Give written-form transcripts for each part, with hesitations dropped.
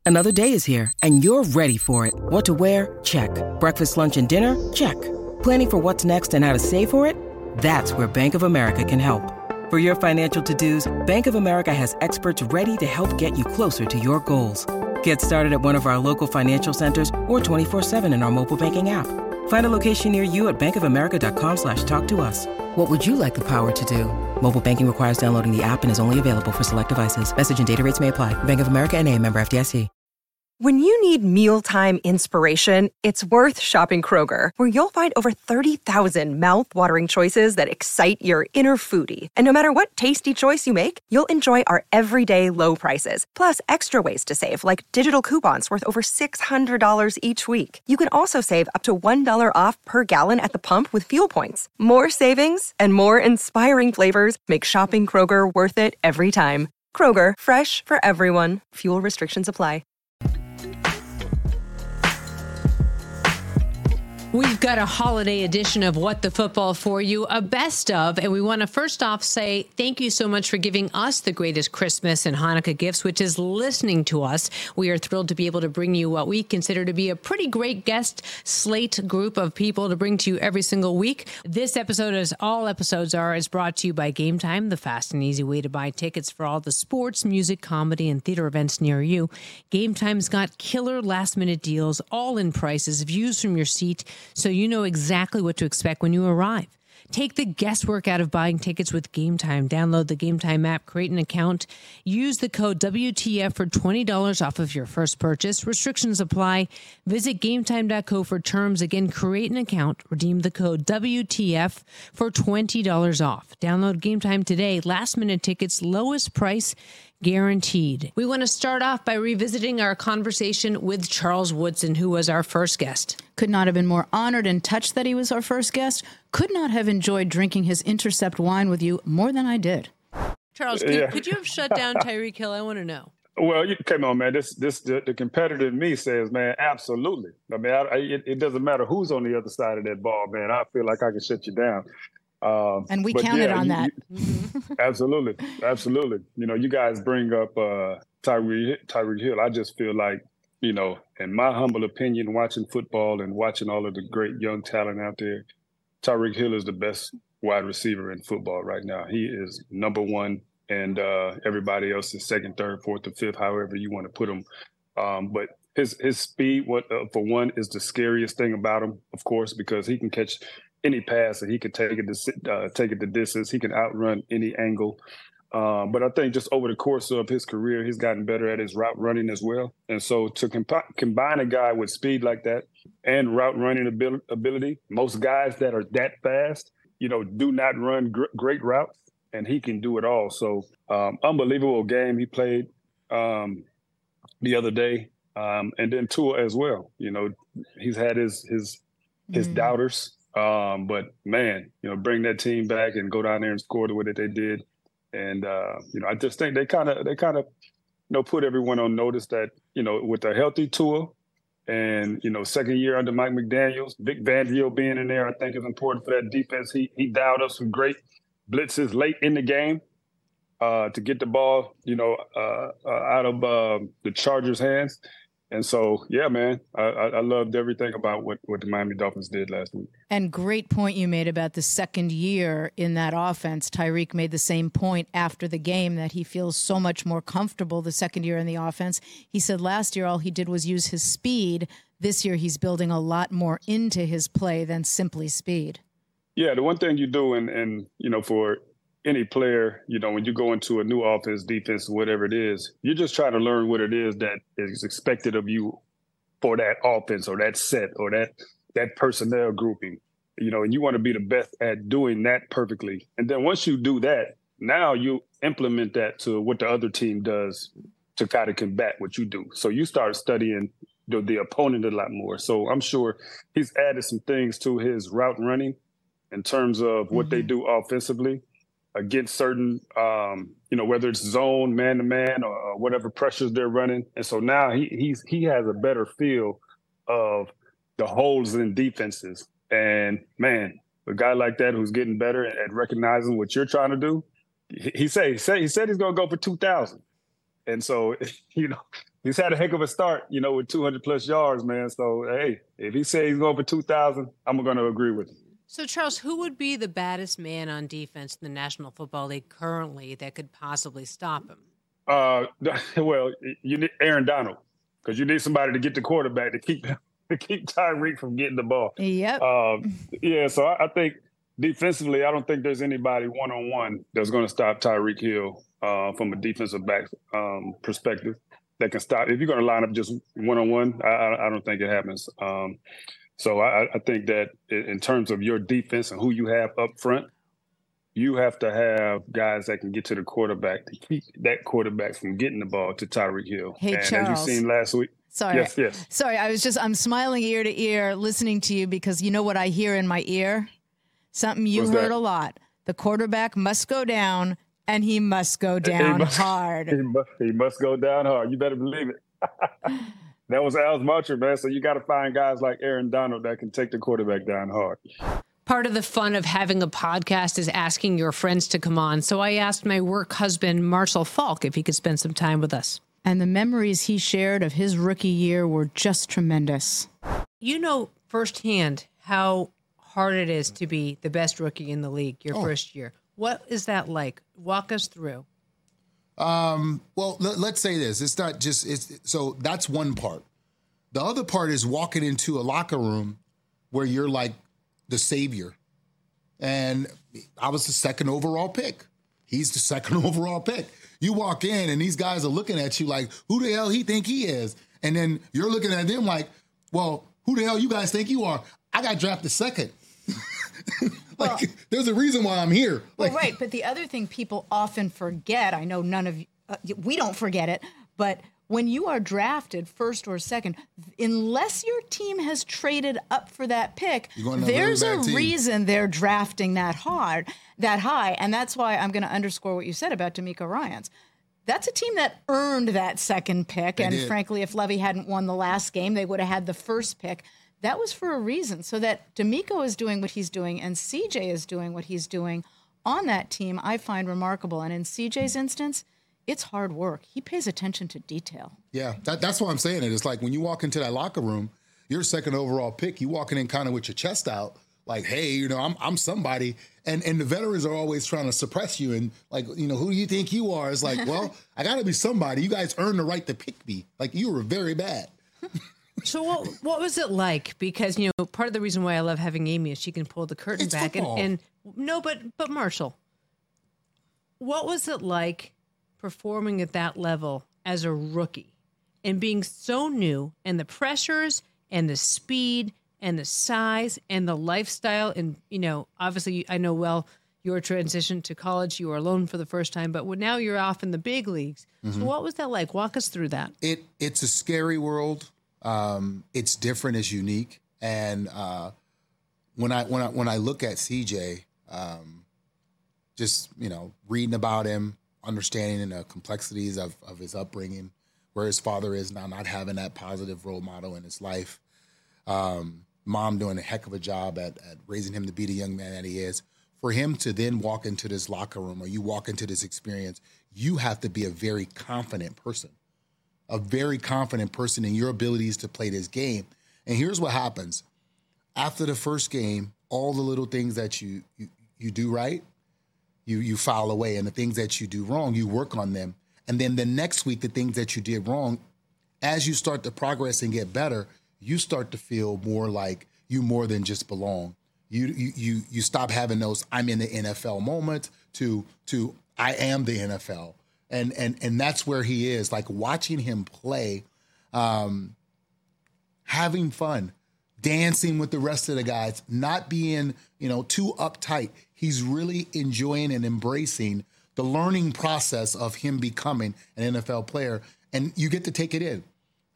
Another day is here, and you're ready for it. What to wear? Check. Breakfast, lunch, and dinner? Check. Planning for what's next and how to save for it? That's where Bank of America can help. For your financial to-dos, Bank of America has experts ready to help get you closer to your goals. Get started at one of our local financial centers or 24/7 in our mobile banking app. Find a location near you at bankofamerica.com/talktous. What would you like the power to do? Mobile banking requires downloading the app and is only available for select devices. Message and data rates may apply. Bank of America N.A., member FDIC. When you need mealtime inspiration, it's worth shopping Kroger, where you'll find over 30,000 mouth-watering choices that excite your inner foodie. And no matter what tasty choice you make, you'll enjoy our everyday low prices, plus extra ways to save, like digital coupons worth over $600 each week. You can also save up to $1 off per gallon at the pump with fuel points. More savings and more inspiring flavors make shopping Kroger worth it every time. Kroger, fresh for everyone. Fuel restrictions apply. We've got a holiday edition of What the Football for you, a best of, and we want to first off say thank you so much for giving us the greatest Christmas and Hanukkah gifts, which is listening to us. We are thrilled to be able to bring you what we consider to be a pretty great guest slate group of people to bring to you every single week. This episode, as all episodes are, is brought to you by Game Time, the fast and easy way to buy tickets for all the sports, music, comedy, and theater events near you. Game Time's got killer last-minute deals, all-in prices, views from your seat, so you know exactly what to expect when you arrive. Take the guesswork out of buying tickets with Game Time. Download the Game Time app, create an account, use the code WTF for $20 off of your first purchase. Restrictions apply. Visit GameTime.co for terms. Again, create an account, redeem the code WTF for $20 off. Download Game Time today. Last minute tickets, lowest price guaranteed. We want to start off by revisiting our conversation with Charles Woodson, who was our first guest. Could not have been more honored and touched that he was our first guest. Could not have enjoyed drinking his Intercept wine with you more than I did. Charles, could you have shut down Tyreek Hill? I want to know. Well, come on, man. The competitor in me says, man, absolutely. I mean, it doesn't matter who's on the other side of that ball, man. I feel like I can shut you down. And we counted on that. Absolutely. You know, you guys bring up Tyreek Hill. I just feel like, you know, in my humble opinion, watching football and watching all of the great young talent out there, Tyreek Hill is the best wide receiver in football right now. He is number one, and everybody else is second, third, fourth, or fifth, however you want to put him. But his speed, for one, is the scariest thing about him, of course, because he can catch any pass and he can take it the distance. He can outrun any angle. But I think just over the course of his career, he's gotten better at his route running as well. And so to combine a guy with speed like that and route running ability, most guys that are that fast, you know, do not run great routes, and he can do it all. So unbelievable game he played the other day. And then Tua as well. You know, he's had his doubters. But man, you know, bring that team back and go down there and score the way that they did. And, you know, I just think they kind of, you know, put everyone on notice that, you know, with a healthy Tua and, you know, second year under Mike McDaniels, Vic Fangio being in there, I think is important for that defense. He dialed up some great blitzes late in the game to get the ball, you know, out of the Chargers' hands. And so, yeah, man, I loved everything about what the Miami Dolphins did last week. And great point you made about the second year in that offense. Tyreek made the same point after the game that he feels so much more comfortable the second year in the offense. He said last year all he did was use his speed. This year he's building a lot more into his play than simply speed. Yeah, the one thing you do, and you know, for any player, you know, when you go into a new offense, defense, whatever it is, you're just trying to learn what it is that is expected of you for that offense or that set or that personnel grouping, you know, and you want to be the best at doing that perfectly. And then once you do that, now you implement that to what the other team does to kind of combat what you do. So you start studying the opponent a lot more. So I'm sure he's added some things to his route running in terms of what they do offensively against certain, you know, whether it's zone, man-to-man, or whatever pressures they're running. And so now he has a better feel of the holes in defenses. And, man, a guy like that who's getting better at recognizing what you're trying to do, he said he's going to go for 2,000. And so, you know, he's had a heck of a start, with 200 plus yards, man. So, hey, if he says he's going for 2,000, I'm going to agree with him. So, Charles, who would be the baddest man on defense in the National Football League currently that could possibly stop him? Well, you need Aaron Donald, because you need somebody to get the quarterback to keep Tyreek from getting the ball. Yep. So I think defensively, I don't think there's anybody one-on-one that's going to stop Tyreek Hill from a defensive back perspective that can stop. If you're going to line up just one-on-one, I don't think it happens. So I think that in terms of your defense and who you have up front, you have to have guys that can get to the quarterback to keep that quarterback from getting the ball to Tyreek Hill. Hey, and Charles. as you've seen last week. Sorry. Yes. Sorry, I'm smiling ear to ear listening to you because you know what I hear in my ear? Something you heard a lot. The quarterback must go down, and he must go down hard. He must go down hard. You better believe it. That was Al's mantra, man. So you got to find guys like Aaron Donald that can take the quarterback down hard. Part of the fun of having a podcast is asking your friends to come on. So I asked my work husband, Marshall Falk, if he could spend some time with us. And the memories he shared of his rookie year were just tremendous. You know firsthand how hard it is to be the best rookie in the league your first year. What is that like? Walk us through. Well, let's say this. It's not just, so that's one part. The other part is walking into a locker room where you're like the savior. And I was the second overall pick. He's the second overall pick. You walk in and these guys are looking at you like, who the hell he think he is? And then you're looking at them like, well, who the hell you guys think you are? I got drafted second. There's a reason why I'm here. Right. But the other thing people often forget, I know none of you, we don't forget it, but when you are drafted first or second, unless your team has traded up for that pick, there's a reason they're drafting that high. And that's why I'm going to underscore what you said about D'Amico Ryans. That's a team that earned that second pick. Frankly, if Levy hadn't won the last game, they would have had the first pick. That was for a reason, so that D'Amico is doing what he's doing and CJ is doing what he's doing on that team, I find remarkable. And in CJ's instance, it's hard work. He pays attention to detail. Yeah, that's why I'm saying it. It's like when you walk into that locker room, you're second overall pick. You walking in kind of with your chest out, like, hey, I'm somebody. And the veterans are always trying to suppress you and like, who do you think you are? It's like, well, I got to be somebody. You guys earned the right to pick me. Like, you were very bad. So what was it like? Because, part of the reason why I love having Amy is she can pull the curtain back. But Marshall, what was it like performing at that level as a rookie and being so new, and the pressures and the speed and the size and the lifestyle? And, obviously I know your transition to college, you were alone for the first time, but now you're off in the big leagues. Mm-hmm. So what was that like? Walk us through that. It's a scary world. It's different, it's unique. And when I look at CJ, just, reading about him, understanding the complexities of his upbringing, where his father is now, not having that positive role model in his life. Mom doing a heck of a job at raising him to be the young man that he is. For him to then walk into this locker room, or you walk into this experience, you have to be a very confident person in your abilities to play this game. And here's what happens. After the first game, all the little things that you do right, you file away. And the things that you do wrong, you work on them. And then the next week, the things that you did wrong, as you start to progress and get better, you start to feel more like you more than just belong. You stop having those I'm in the NFL moments to I am the NFL. And that's where he is, like watching him play, having fun, dancing with the rest of the guys, not being, too uptight. He's really enjoying and embracing the learning process of him becoming an NFL player, and you get to take it in.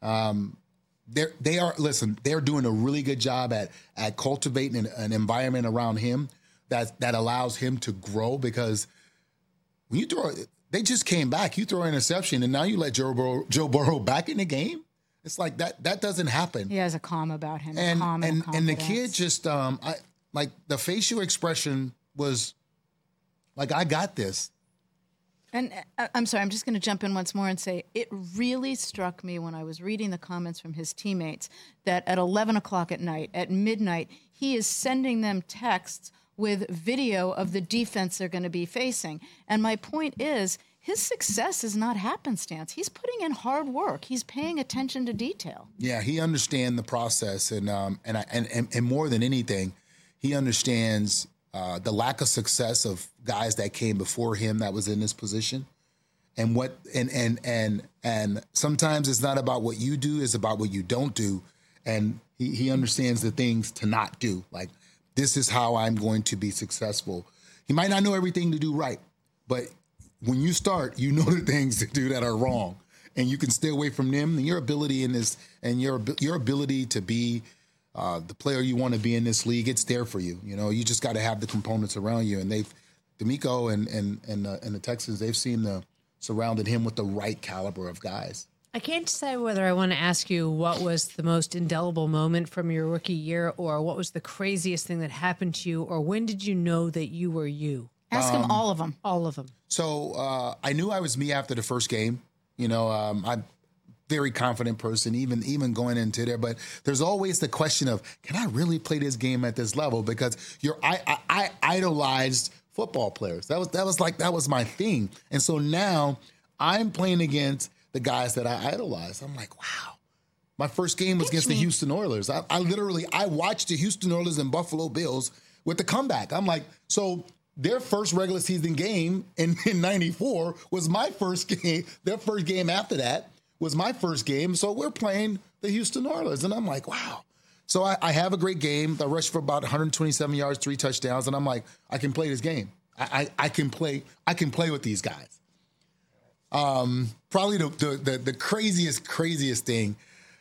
They're doing a really good job at cultivating an environment around him that allows him to grow, because when you throw it, they just came back. You throw an interception, and now you let Joe Burrow back in the game. It's like that doesn't happen. He has a calm about him. And the kid just like the facial expression was like, I got this. And I'm sorry, I'm just going to jump in once more and say it really struck me when I was reading the comments from his teammates that at 11 o'clock at night, at midnight, he is sending them texts with video of the defense they're going to be facing. And my point is, his success is not happenstance. He's putting in hard work. He's paying attention to detail. Yeah, he understands the process, and more than anything, he understands the lack of success of guys that came before him that was in this position, and sometimes it's not about what you do; it's about what you don't do, and he understands the things to not do. Like, this is how I'm going to be successful. He might not know everything to do right, but when you start, you know the things to do that are wrong, and you can stay away from them. And your ability in this, and your ability to be the player you want to be in this league, it's there for you. You know, you just got to have the components around you. And DeMeco and the Texans, they've surrounded him with the right caliber of guys. I can't decide whether I want to ask you what was the most indelible moment from your rookie year, or what was the craziest thing that happened to you, or when did you know that you were you? Ask him all of them. All of them. So I knew I was me after the first game. You know, I'm a very confident person, even going into there. But there's always the question of, can I really play this game at this level? Because I idolized football players. That was my thing. And so now I'm playing against the guys that I idolize. I'm like, wow. My first game was against the Houston Oilers. I watched the Houston Oilers and Buffalo Bills with the comeback. I'm like, so their first regular season game in 94 was my first game. Their first game after that was my first game. So we're playing the Houston Oilers. And I'm like, wow. So I have a great game. I rushed for about 127 yards, 3 touchdowns. And I'm like, I can play this game. I can play with these guys. Probably the craziest thing.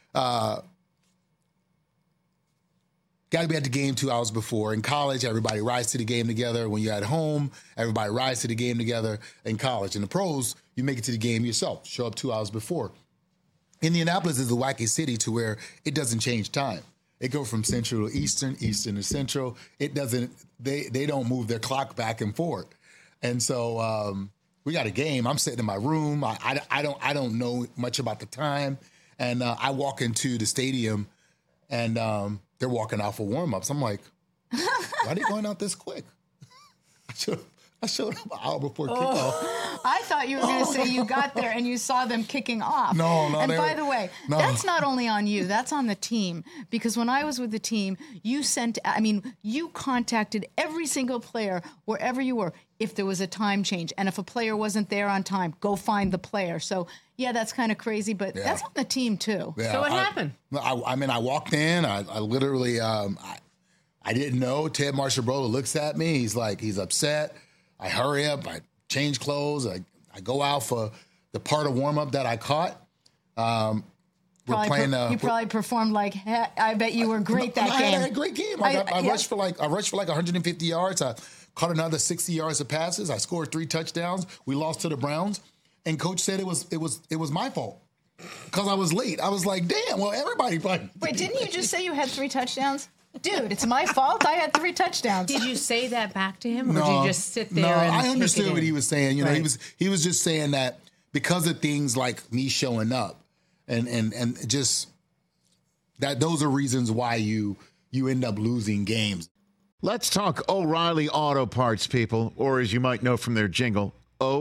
Got to be at the game 2 hours before. In college, everybody rides to the game together. When you're at home, everybody rides to the game together. In college, in the pros, you make it to the game yourself. Show up 2 hours before. Indianapolis is a wacky city to where it doesn't change time. It goes from Central to Eastern, Eastern to Central. It doesn't. They don't move their clock back and forth. And so we got a game. I'm sitting in my room. I don't know much about the time. And I walk into the stadium, and they're walking out for warm-ups. I'm like, why are they going out this quick? I showed up an hour before kickoff. I thought you were going to say you got there and you saw them kicking off. No. And by the way, that's not only on you, that's on the team. Because when I was with the team, you contacted every single player wherever you were if there was a time change. And if a player wasn't there on time, go find the player. So, yeah, that's kind of crazy, but that's on the team too. Yeah, so what happened? I walked in. I literally, I didn't know. Ted Marchibroda looks at me. He's upset. I hurry up. I change clothes. I go out for the part of warm-up that I caught. You probably performed like heck. I bet you were great that game. I had a great game. I rushed for like 150 yards. I caught another 60 yards of passes. I scored 3 touchdowns. We lost to the Browns, and coach said it was my fault because I was late. I was like, damn. Well, everybody probably. Wait, didn't you just say you had 3 touchdowns? Dude, it's my fault. I had 3 touchdowns. Did you say that back to him, or did you just sit there? No, I understood what he was saying. You know, he was just saying that because of things like me showing up, and just that those are reasons why you end up losing games. Let's talk O'Reilly Auto Parts, people, or as you might know from their jingle,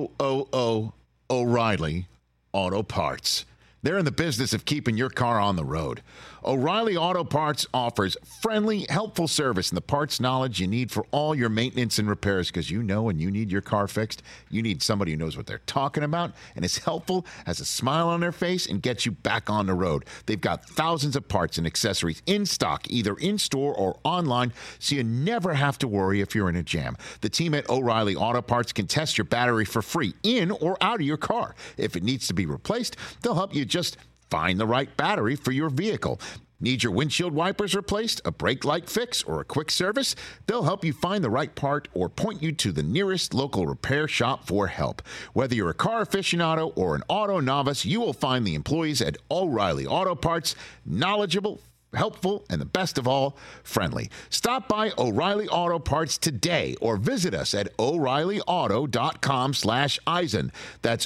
O'Reilly Auto Parts. They're in the business of keeping your car on the road. O'Reilly Auto Parts offers friendly, helpful service and the parts knowledge you need for all your maintenance and repairs, because you know when you need your car fixed, you need somebody who knows what they're talking about and is helpful, has a smile on their face, and gets you back on the road. They've got thousands of parts and accessories in stock, either in-store or online, so you never have to worry if you're in a jam. The team at O'Reilly Auto Parts can test your battery for free in or out of your car. If it needs to be replaced, they'll help you just find the right battery for your vehicle. Need your windshield wipers replaced, a brake light fix, or a quick service? They'll help you find the right part or point you to the nearest local repair shop for help. Whether you're a car aficionado or an auto novice, you will find the employees at O'Reilly Auto Parts knowledgeable, helpful, and the best of all, friendly. Stop by O'Reilly Auto Parts today or visit us at O'ReillyAuto.com/Eisen. That's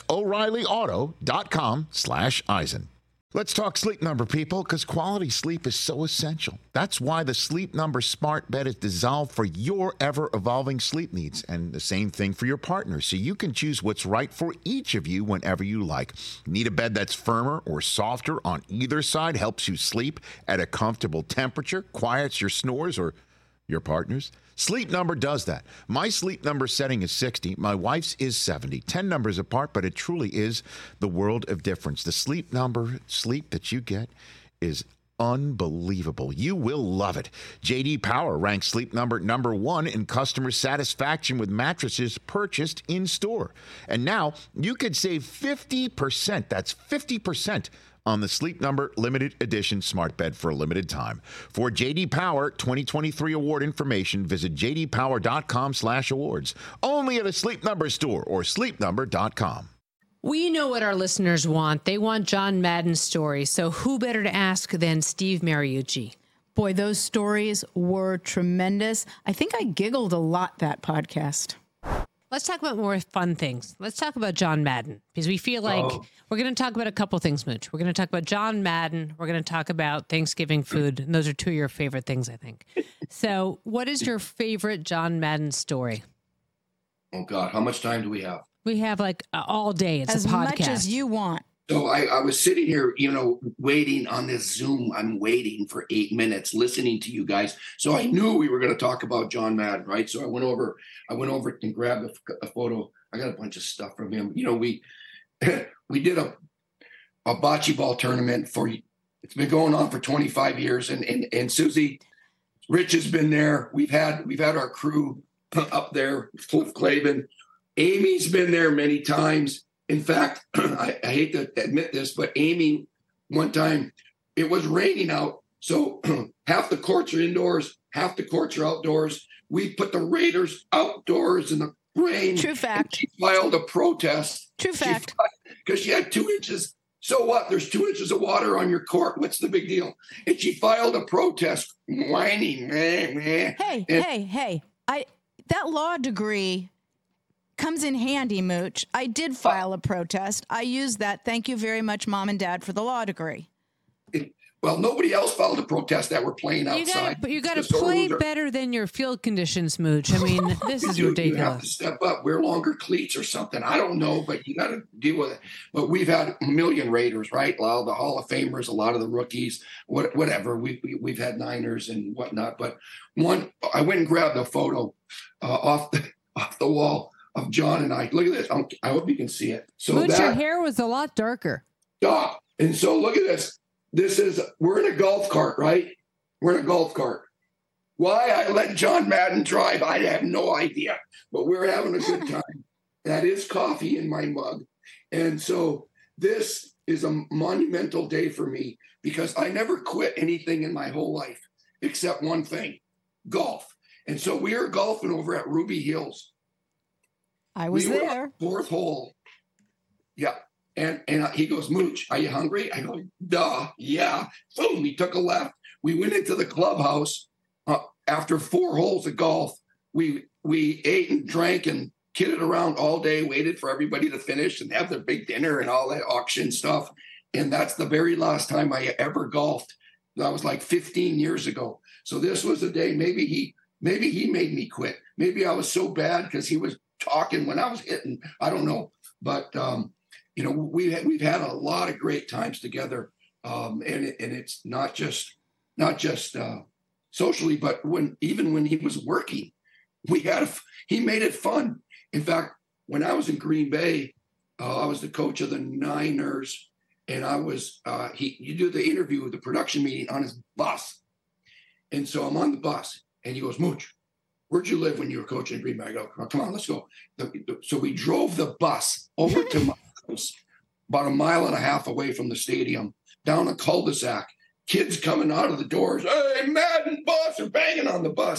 O'ReillyAuto.com/Eisen. Let's talk Sleep Number, people, because quality sleep is so essential. That's why the Sleep Number smart bed is designed for your ever-evolving sleep needs, and the same thing for your partner, so you can choose what's right for each of you whenever you like. Need a bed that's firmer or softer on either side, helps you sleep at a comfortable temperature, quiets your snores or your partner's? Sleep Number does that. My Sleep Number setting is 60. My wife's is 70. 10 numbers apart, but it truly is the world of difference. The Sleep Number sleep that you get is unbelievable. You will love it. J.D. Power ranks Sleep Number #1 in customer satisfaction with mattresses purchased in store. And now you could save 50%. That's 50% on the Sleep Number limited edition smart bed for a limited time. For J.D. Power 2023 award information, visit jdpower.com/awards. Only at a Sleep Number store or sleepnumber.com. We know what our listeners want. They want John Madden's story. So who better to ask than Steve Mariucci? Boy, those stories were tremendous. I think I giggled a lot that podcast. Let's talk about more fun things. Let's talk about John Madden, because we feel like we're going to talk about a couple things, Mooch. We're going to talk about John Madden. We're going to talk about Thanksgiving food. And those are two of your favorite things, I think. So what is your favorite John Madden story? Oh, God. How much time do we have? We have like all day. It's as a podcast. As much as you want. So I was sitting here, waiting on this Zoom. I'm waiting for 8 minutes, listening to you guys. So I knew we were going to talk about John Madden, right? So I went over and grabbed a photo. I got a bunch of stuff from him. We did a bocce ball tournament it's been going on for 25 years. And Susie, Rich has been there. We've had our crew up there, Cliff Clavin. Amy's been there many times. In fact, I hate to admit this, but Amy, one time, it was raining out. So half the courts are indoors, half the courts are outdoors. We put the Raiders outdoors in the rain. True fact. She filed a protest. True fact. Because she had 2 inches. So what? There's 2 inches of water on your court. What's the big deal? And she filed a protest, whining. Hey. That law degree comes in handy, Mooch. I did file a protest. I used that. Thank you very much, Mom and Dad, for the law degree. Well, nobody else filed a protest that were playing outside. You got to play better than your field conditions, Mooch. I mean, this is ridiculous. You have to step up, wear longer cleats or something. I don't know, but you got to deal with it. But we've had a million Raiders, right? A lot of the Hall of Famers, a lot of the rookies, whatever. We've had Niners and whatnot. But I went and grabbed a photo off the wall of John and I. Look at this. I hope you can see it. So Mooch, your hair was a lot darker. Yeah. And so look at this. We're in a golf cart, right? We're in a golf cart. Why I let John Madden drive, I have no idea. But we're having a good time. That is coffee in my mug. And so this is a monumental day for me because I never quit anything in my whole life except one thing, golf. And so we are golfing over at Ruby Hills. I was there. Fourth hole. Yeah. And he goes, Mooch, are you hungry? I go, duh, yeah. Boom, we took a left. We went into the clubhouse. After 4 holes of golf, we ate and drank and kidded around all day, waited for everybody to finish and have their big dinner and all that auction stuff. And that's the very last time I ever golfed. That was like 15 years ago. So this was a day, maybe he made me quit. Maybe I was so bad because he was talking when I was hitting. I don't know. But, we've had a lot of great times together, and it's not just socially, but even when he was working, he made it fun. In fact, when I was in Green Bay, I was the coach of the Niners, and I was you do the interview, the production meeting on his bus, and so I'm on the bus, and he goes, Mooch, where'd you live when you were coaching in Green Bay? I go, come on, let's go. So we drove the bus over to my house, about 1.5 miles away from the stadium, down a cul-de-sac, kids coming out of the doors, hey, Madden, boss, are banging on the bus.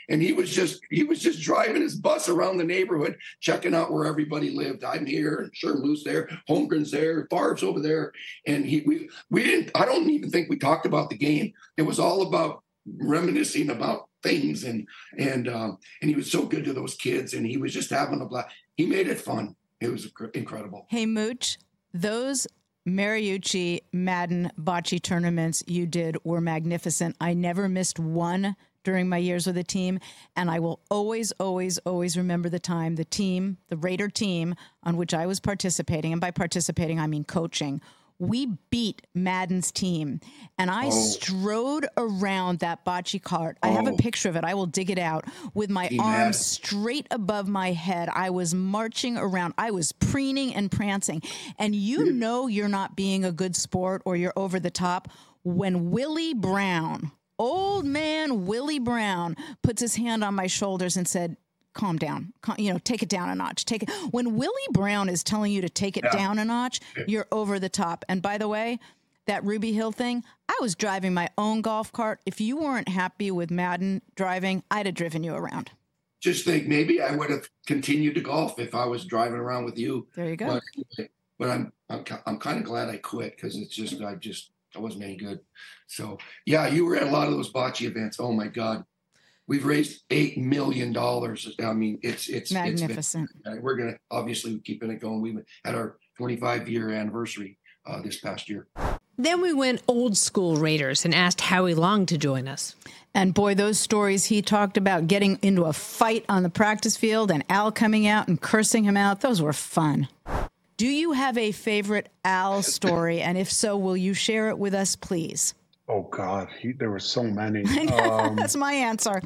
And he was just driving his bus around the neighborhood, checking out where everybody lived. I'm here, and Sherman's there, Holmgren's there, Favre's over there. And we didn't, I don't even think we talked about the game. It was all about reminiscing about things. And he was so good to those kids, and he was just having a blast. He made it fun. It was incredible. Hey, Mooch, those Mariucci, Madden, bocce tournaments you did were magnificent. I never missed one during my years with the team, and I will always, always, always remember the Raider team on which I was participating, and by participating, I mean coaching. We beat Madden's team, and I strode around that bocce cart. I have a picture of it. I will dig it out with my arms straight above my head. I was marching around. I was preening and prancing. And you know you're not being a good sport or you're over the top when Willie Brown, old man Willie Brown, puts his hand on my shoulders and said, calm down, take it down a notch. When Willie Brown is telling you to take it down a notch, you're over the top. And by the way, that Ruby Hill thing, I was driving my own golf cart. If you weren't happy with Madden driving, I'd have driven you around. Just think maybe I would have continued to golf if I was driving around with you. There you go. But I'm kind of glad I quit, because I wasn't any good. So yeah, you were at a lot of those bocce events. Oh my God. We've raised $8 million. I mean, it's magnificent. We're going to obviously keeping it going. We had our 25-year anniversary this past year. Then we went old school Raiders and asked Howie Long to join us. And boy, those stories he talked about getting into a fight on the practice field and Al coming out and cursing him out, those were fun. Do you have a favorite Al story? And if so, will you share it with us, please? Oh, God, there were so many. That's my answer.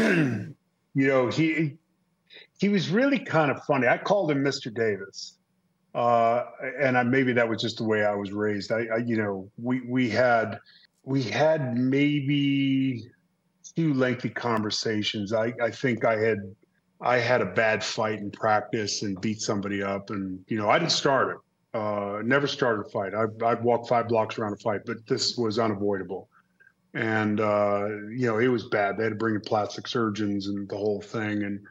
He was really kind of funny. I called him Mr. Davis. And maybe that was just the way I was raised. We had maybe 2 lengthy conversations. I think I had a bad fight in practice and beat somebody up, and I didn't start it. Never started a fight. I'd walk 5 blocks around a fight, but this was unavoidable. And, it was bad. They had to bring in plastic surgeons and the whole thing. And,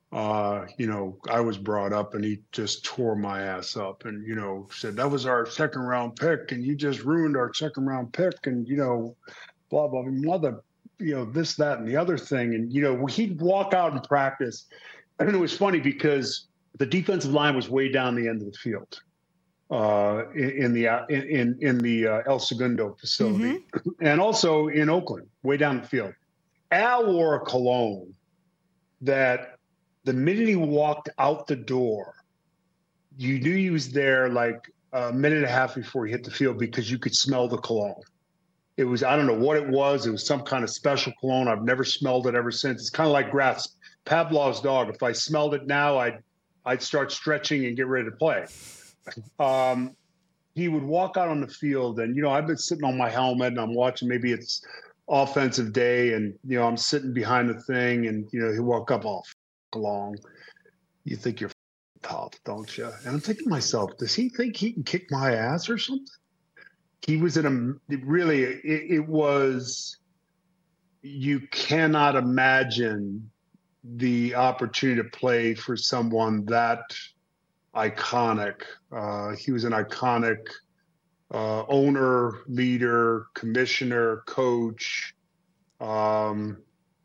I was brought up, and he just tore my ass up and, said, that was our 2nd round pick, and you just ruined our 2nd round pick. And, blah, blah, mother, this, that, and the other thing. And, he'd walk out in practice. And it was funny because the defensive line was way down the end of the field. In the El Segundo facility, and also in Oakland, way down the field. Al wore a cologne that the minute he walked out the door, you knew he was there like a minute and a half before he hit the field, because you could smell the cologne. It was, I don't know what it was. It was some kind of special cologne. I've never smelled it ever since. It's kind of like Gratz, Pavlov's dog. If I smelled it now, I'd start stretching and get ready to play. He would walk out on the field, and, I've been sitting on my helmet and I'm watching, maybe it's offensive day, and, I'm sitting behind the thing, and, he walk up all along. You think you're tough, don't you? And I'm thinking to myself, does he think he can kick my ass or something? He was it was, you cannot imagine the opportunity to play for someone that iconic. He was an iconic owner, leader, commissioner, coach. I've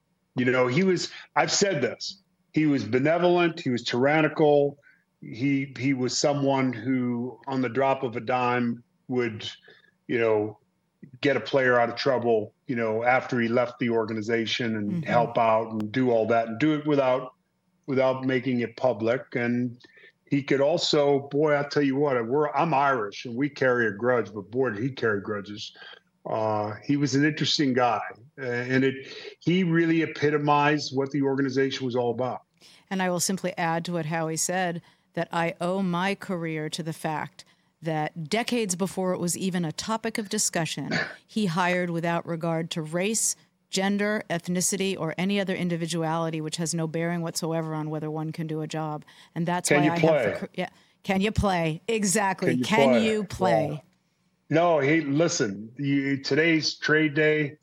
said this, he was benevolent, he was tyrannical. He was someone who, on the drop of a dime, would, get a player out of trouble, after he left the organization, and help out and do all that, and do it without making it public. And he could also, boy, I'll tell you what, I'm Irish and we carry a grudge, but boy, did he carry grudges. He was an interesting guy, and he really epitomized what the organization was all about. And I will simply add to what Howie said, that I owe my career to the fact that decades before it was even a topic of discussion, he hired without regard to race, gender, ethnicity, or any other individuality, which has no bearing whatsoever on whether one can do a job. And that's why I have can you play? Exactly. Can you play? No, hey, listen, today's trade day.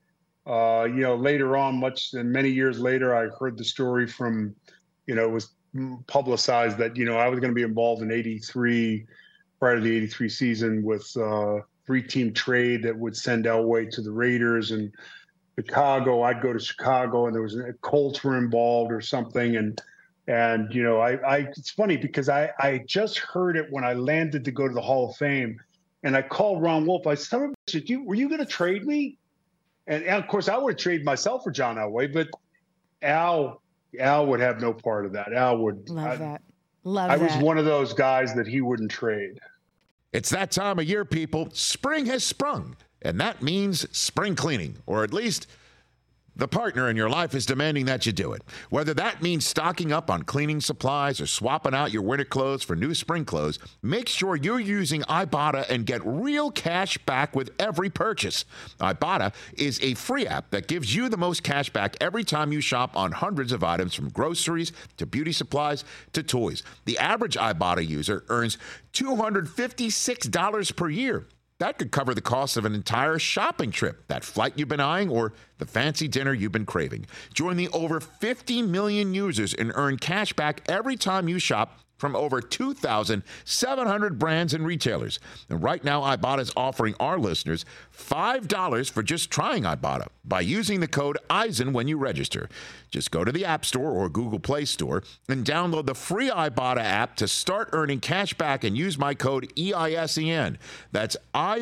Later on, many years later, I heard the story from, it was publicized that, I was going to be involved in 83, prior to the 83 season, with a 3-team trade that would send Elway to the Raiders and Chicago. I'd go to Chicago, and there was Colts were involved or something. And it's funny because I just heard it when I landed to go to the Hall of Fame, and I called Ron Wolf. I said, were you going to trade me? And of course, I would trade myself for John Elway, but Al would have no part of that. Al would love that. I was one of those guys that he wouldn't trade. It's that time of year, people. Spring has sprung, and that means spring cleaning, or at least the partner in your life is demanding that you do it. Whether that means stocking up on cleaning supplies or swapping out your winter clothes for new spring clothes, make sure you're using Ibotta and get real cash back with every purchase. Ibotta is a free app that gives you the most cash back every time you shop on hundreds of items, from groceries to beauty supplies to toys. The average Ibotta user earns $256 per year. That could cover the cost of an entire shopping trip, that flight you've been eyeing, or the fancy dinner you've been craving. Join the over 50 million users and earn cash back every time you shop from over 2,700 brands and retailers. And right now, Ibotta is offering our listeners $5 for just trying Ibotta by using the code EISEN when you register. Just go to the App Store or Google Play Store and download the free Ibotta app to start earning cash back and use my code EISEN. That's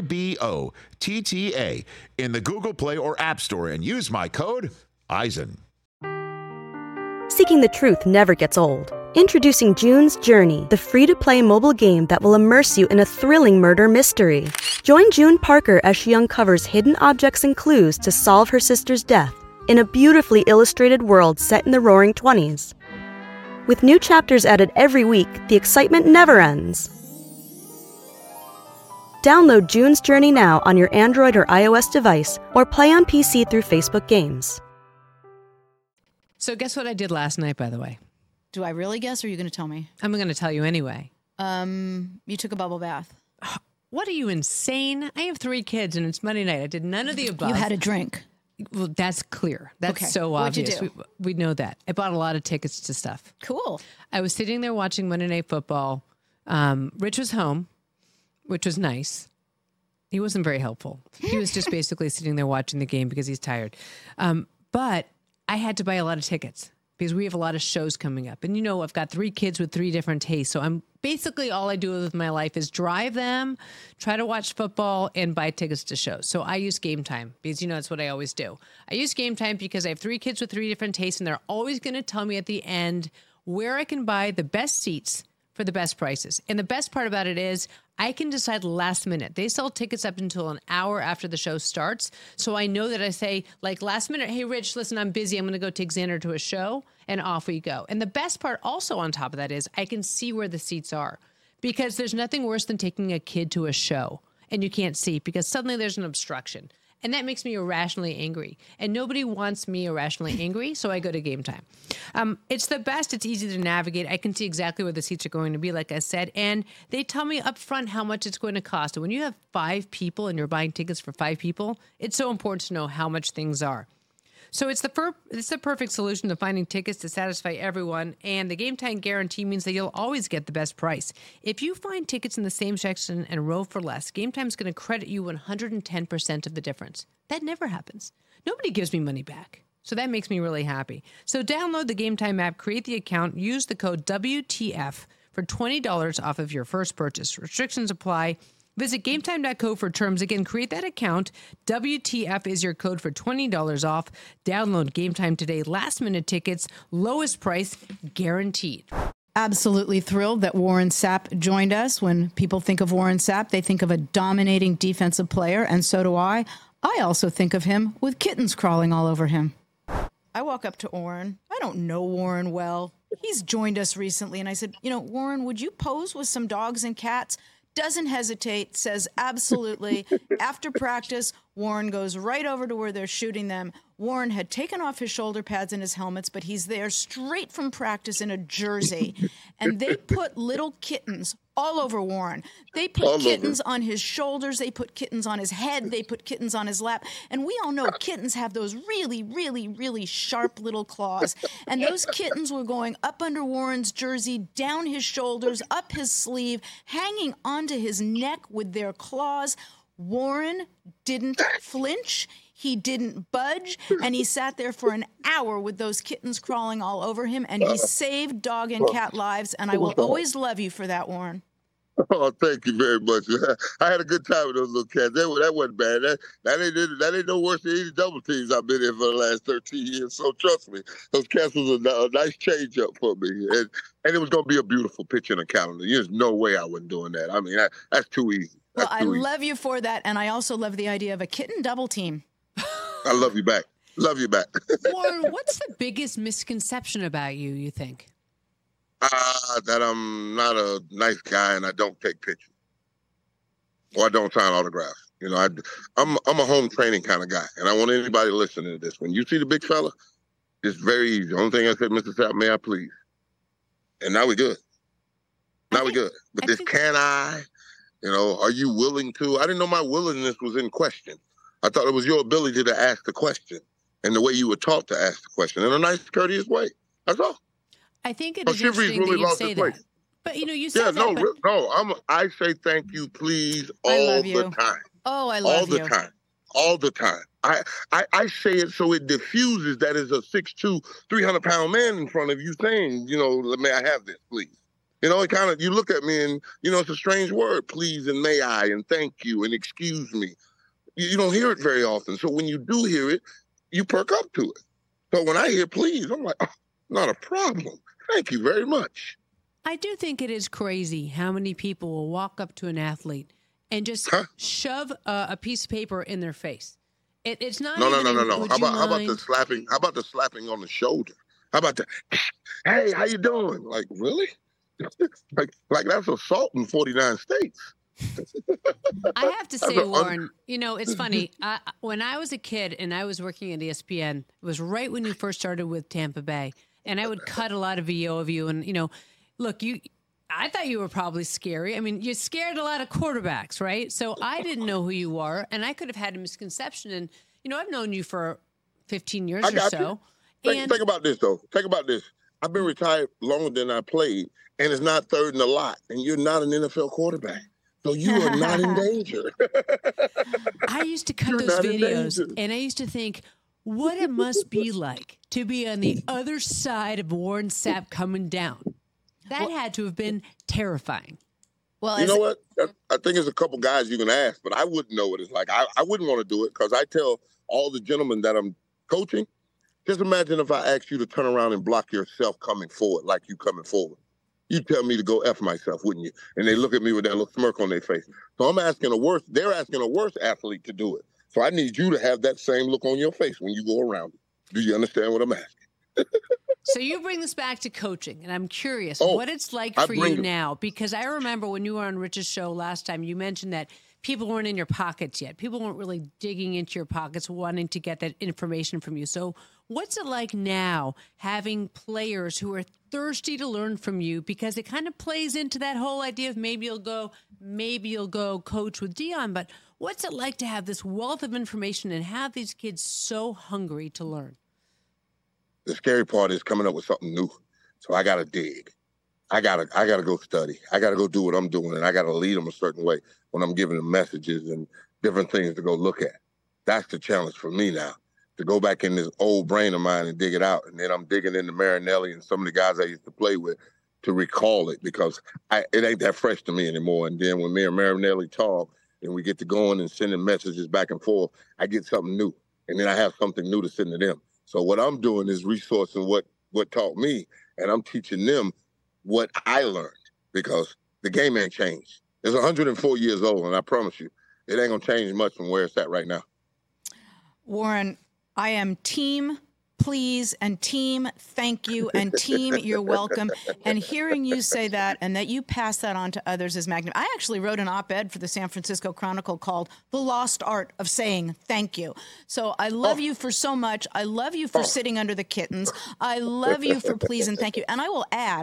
IBOTTA in the Google Play or App Store, and use my code EISEN. Seeking the truth never gets old. Introducing June's Journey, the free-to-play mobile game that will immerse you in a thrilling murder mystery. Join June Parker as she uncovers hidden objects and clues to solve her sister's death in a beautifully illustrated world set in the Roaring '20s. With new chapters added every week, the excitement never ends. Download June's Journey now on your Android or iOS device, or play on PC through Facebook Games. So guess what I did last night, by the way? Do I really guess, or are you going to tell me? I'm going to tell you anyway. You took a bubble bath. What, are you insane? I have 3 kids, and it's Monday night. I did none of the above. You had a drink. Well, that's clear. That's so obvious. What'd you do? We know that. I bought a lot of tickets to stuff. Cool. I was sitting there watching Monday Night Football. Rich was home, which was nice. He wasn't very helpful. He was just basically sitting there watching the game because he's tired. But I had to buy a lot of tickets because we have a lot of shows coming up. And I've got 3 kids with 3 different tastes. So I'm basically, all I do with my life is drive them, try to watch football, and buy tickets to shows. So I use Game Time because, that's what I always do. I use Game Time because I have 3 kids with 3 different tastes, and they're always going to tell me at the end where I can buy the best seats for the best prices. And the best part about it is I can decide last minute. They sell tickets up until an hour after the show starts. So I know that I say, like, last minute, hey, Rich, listen, I'm busy. I'm going to go take Xander to a show, and off we go. And the best part also on top of that is I can see where the seats are, because there's nothing worse than taking a kid to a show and you can't see because suddenly there's an obstruction. And that makes me irrationally angry. And nobody wants me irrationally angry, so I go to Game Time. It's the best. It's easy to navigate. I can see exactly where the seats are going to be, like I said. And they tell me up front how much it's going to cost. And when you have 5 people and you're buying tickets for 5 people, it's so important to know how much things are. So it's the perfect solution to finding tickets to satisfy everyone, and the Game Time guarantee means that you'll always get the best price. If you find tickets in the same section and row for less, Game Time's going to credit you 110% of the difference. That never happens. Nobody gives me money back. So that makes me really happy. So download the Game Time app, create the account, use the code WTF for $20 off of your first purchase. Restrictions apply. Visit GameTime.co for terms. Again, create that account. WTF is your code for $20 off. Download Game Time today. Last-minute tickets, lowest price, guaranteed. Absolutely thrilled that Warren Sapp joined us. When people think of Warren Sapp, they think of a dominating defensive player, and so do I. I also think of him with kittens crawling all over him. I walk up to Warren. I don't know Warren well. He's joined us recently, and I said, Warren, would you pose with some dogs and cats? Doesn't hesitate, says absolutely. After practice, Warren goes right over to where they're shooting them. Warren had taken off his shoulder pads and his helmets, but he's there straight from practice in a jersey. And they put little kittens all over Warren. They put kittens on his shoulders. They put kittens on his head. They put kittens on his lap. And we all know kittens have those really, really, really sharp little claws. And those kittens were going up under Warren's jersey, down his shoulders, up his sleeve, hanging onto his neck with their claws. Warren didn't flinch. He didn't budge, and he sat there for an hour with those kittens crawling all over him, and he saved dog and cat lives, and I will always love you for that, Warren. Oh, thank you very much. I had a good time with those little cats. That wasn't bad. That ain't no worse than any double teams I've been in for the last 13 years, so trust me. Those cats was a nice change-up for me, and it was going to be a beautiful picture in the calendar. There's no way I wasn't doing that. I mean, that's too easy. Well, I love you for that, and I also love the idea of a kitten double team. I love you back. Love you back. Warren, what's the biggest misconception about you think? That I'm not a nice guy and I don't take pictures. Or I don't sign autographs. You know, I'm a home training kind of guy. And I want anybody listening to this. When you see the big fella, it's very easy. The only thing I said, Mr. Sapp, may I please? And now we're good. We're good. But can I? You know, are you willing to? I didn't know my willingness was in question. I thought it was your ability to ask the question and the way you were taught to ask the question in a nice, courteous way. That's all. I think it is interesting that you say that. But, you know, you said that. I say thank you, please, all the time. Oh, I love you. All the time. I say it so it diffuses that is a 6'2", 300-pound man in front of you saying, you know, may I have this, please? You know, it kind of, you look at me and, you know, it's a strange word, please and may I and thank you and excuse me. You don't hear it very often. So when you do hear it, you perk up to it. So when I hear please, I'm like, oh, not a problem. Thank you very much. I do think it is crazy how many people will walk up to an athlete and just shove a piece of paper in their face. It's not. No. How about the slapping? How about the slapping on the shoulder? How about the, hey, how you doing? Like, really? like that's assault in 49 states. I have to say, Warren, you know, it's funny. When I was a kid and I was working at ESPN, it was right when you first started with Tampa Bay, and I would cut a lot of VO of you. And, you know, look, I thought you were probably scary. I mean, you scared a lot of quarterbacks, right? So I didn't know who you were, and I could have had a misconception. And, you know, I've known you for 15 years or so. Think about this, though. Think about this. I've been retired longer than I played, and it's not third and a lot, and you're not an NFL quarterback. So you are not in danger. I used to cut those videos, and I used to think, what it must be like to be on the other side of Warren Sapp coming down. That had to have been terrifying. Well, you know what? I think there's a couple guys you can ask, but I wouldn't know what it's like. I wouldn't want to do it because I tell all the gentlemen that I'm coaching, just imagine if I asked you to turn around and block yourself coming forward like you coming forward. You'd tell me to go F myself, wouldn't you? And they look at me with that little smirk on their face. So they're asking a worse athlete to do it. So I need you to have that same look on your face when you go around it. Do you understand what I'm asking? So you bring this back to coaching, and I'm curious what it's like for you now, because I remember when you were on Rich's show last time, you mentioned that people weren't in your pockets yet. People weren't really digging into your pockets, wanting to get that information from you. So what's it like now having players who are thirsty to learn from you, because it kind of plays into that whole idea of maybe you'll go coach with Deion, but what's it like to have this wealth of information and have these kids so hungry to learn? The scary part is coming up with something new. So I got to dig. I gotta go study. I got to go do what I'm doing, and I got to lead them a certain way when I'm giving them messages and different things to go look at. That's the challenge for me now, to go back in this old brain of mine and dig it out. And then I'm digging into Marinelli and some of the guys I used to play with to recall it, because it ain't that fresh to me anymore. And then when me and Marinelli talk and we get to going and sending messages back and forth, I get something new. And then I have something new to send to them. So what I'm doing is resourcing what taught me, and I'm teaching them what I learned, because the game ain't changed. It's 104 years old, and I promise you, it ain't going to change much from where it's at right now. Warren, I am team please and team thank you and team you're welcome. And hearing you say that and that you pass that on to others is magnificent. I actually wrote an op-ed for the San Francisco Chronicle called The Lost Art of Saying Thank You. So I love you for so much. I love you for sitting under the kittens. I love you for please and thank you. And I will add,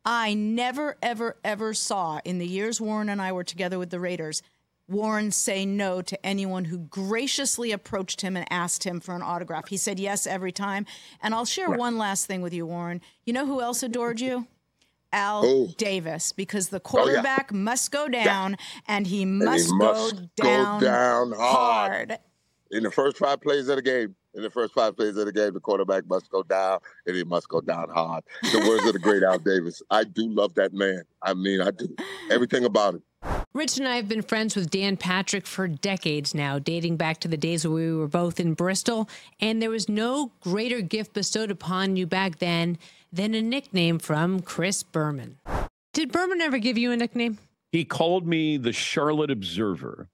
I never, ever, ever saw in the years Warren and I were together with the Raiders, Warren say no to anyone who graciously approached him and asked him for an autograph. He said yes every time. And I'll share one last thing with you, Warren. You know who else adored you? Al Davis, because the quarterback must go down, and he must go down hard. In the first 5 plays of the game, the quarterback must go down, and he must go down hard. The words of the great Al Davis. I do love that man. I mean, I do. Everything about it. Rich and I have been friends with Dan Patrick for decades now, dating back to the days where we were both in Bristol, and there was no greater gift bestowed upon you back then than a nickname from Chris Berman. Did Berman ever give you a nickname? He called me the Charlotte Observer.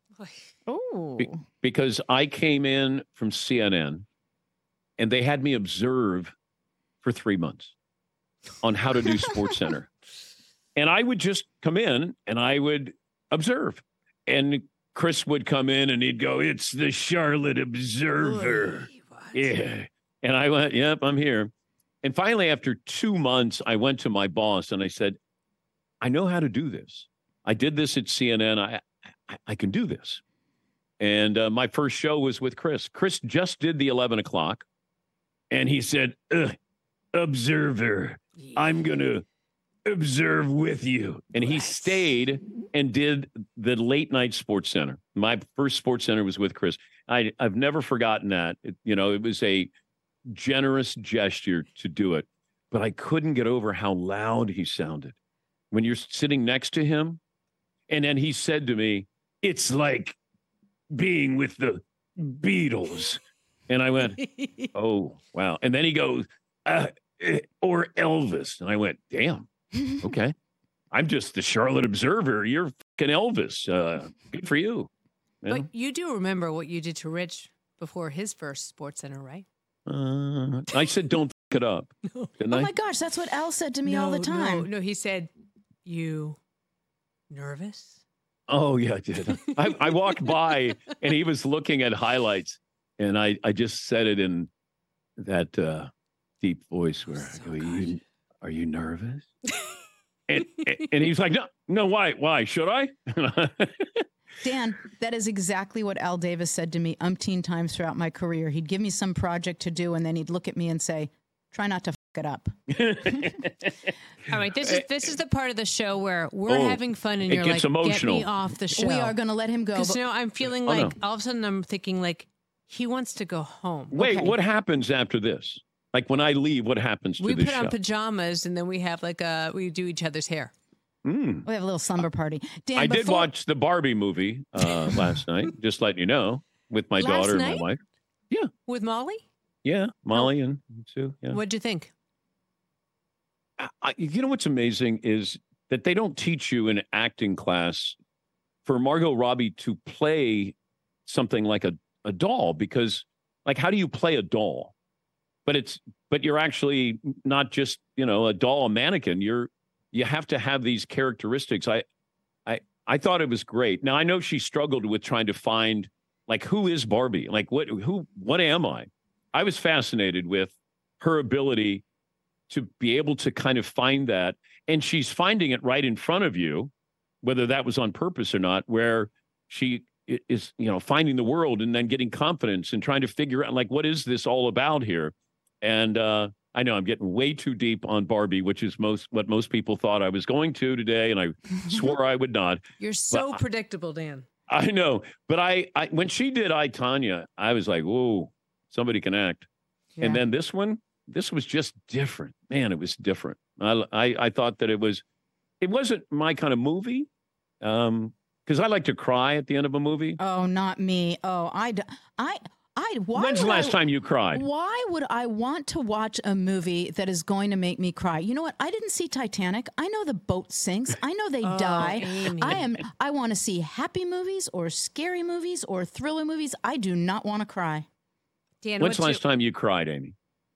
Because I came in from CNN, and they had me observe for 3 months on how to do SportsCenter. And I would just come in and I would observe. And Chris would come in and he'd go, "It's the Charlotte Observer." Yeah. And I went, "Yep, I'm here." And finally, after 2 months, I went to my boss and I said, "I know how to do this. I did this at CNN. I can do this." And my first show was with Chris. Chris just did the 11 o'clock. And he said, "Observer, I'm going to observe with you." And he stayed and did the late night SportsCenter. My first SportsCenter was with Chris. I've never forgotten that. It was a generous gesture to do it, but I couldn't get over how loud he sounded when you're sitting next to him. And then he said to me, "It's like being with the Beatles." And I went, "Oh, wow." And then he goes, "Or Elvis." And I went, "Damn. Okay. I'm just the Charlotte Observer. You're fucking Elvis. Good for you." But you do remember what you did to Rich before his first SportsCenter, right? I said, "Don't fuck it up." Didn't I? Oh my gosh, that's what Al said to me all the time. No, he said, "You nervous?" Oh, yeah, I did. I walked by and he was looking at highlights, and I just said it in that deep voice where I go, "Are you nervous?" and he's like, no, why? Should I? Dan, that is exactly what Al Davis said to me umpteen times throughout my career. He'd give me some project to do, and then he'd look at me and say, "Try not to fuck it up." All right, this is the part of the show where we're having fun, and you're like, emotional. "Get me off the show." We are going to let him go. Because I'm feeling like all of a sudden I'm thinking like he wants to go home. Wait, what happens after this? Like when I leave, what happens to the show? We put on pajamas, and then we have we do each other's hair. We have a little slumber party. Dan, I did watch the Barbie movie last night, just letting you know, with my daughter and my wife. Yeah. With Molly? Yeah, Molly and Sue. Yeah. What'd you think? You know what's amazing is that they don't teach you in acting class for Margot Robbie to play something like a doll, because like, how do you play a doll? But you're actually not just, a doll, a mannequin. You have to have these characteristics. I thought it was great. Now I know she struggled with trying to find like, who is Barbie? Like what am I? I was fascinated with her ability to be able to kind of find that. And she's finding it right in front of you, whether that was on purpose or not, where she is, finding the world and then getting confidence and trying to figure out like, what is this all about here? And I know I'm getting way too deep on Barbie, which is what most people thought I was going to today, and I swore I would not. You're so predictable, Dan. I know, but I when she did I, Tonya, I was like, whoa, somebody can act. Yeah. And then this was just different. Man, it was different. I thought that it wasn't my kind of movie, because I like to cry at the end of a movie. Oh, not me. Oh, When's the last time you cried? Why would I want to watch a movie that is going to make me cry? You know what? I didn't see Titanic. I know the boat sinks. I know they die. Amy. I want to see happy movies or scary movies or thriller movies. I do not want to cry. Dan, when's the last time you cried, Amy?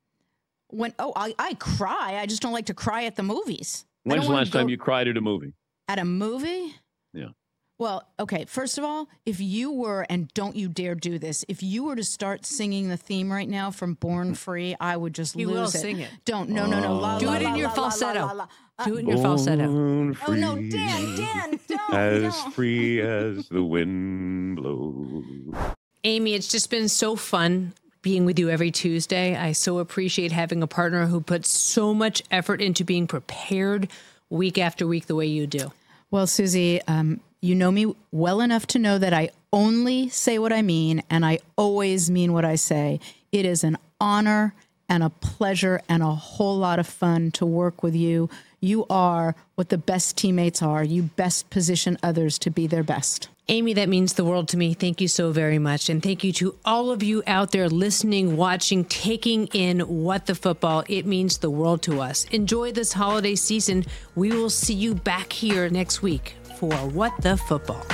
I cry. I just don't like to cry at the movies. When's the last time you cried at a movie? At a movie? Yeah. Well, okay, first of all, if you were, and don't you dare do this, if you were to start singing the theme right now from Born Free, I would just lose it. You will sing it. Don't, no. Do it in your falsetto. Do it in your falsetto. Oh, no, Dan, don't. As free as the wind blows. Amy, it's just been so fun being with you every Tuesday. I so appreciate having a partner who puts so much effort into being prepared week after week the way you do. Well, Susie, you know me well enough to know that I only say what I mean, and I always mean what I say. It is an honor and a pleasure and a whole lot of fun to work with you. You are what the best teammates are. You best position others to be their best. Amy, that means the world to me. Thank you so very much. And thank you to all of you out there listening, watching, taking in What the Football. It means the world to us. Enjoy this holiday season. We will see you back here next week for What the Football.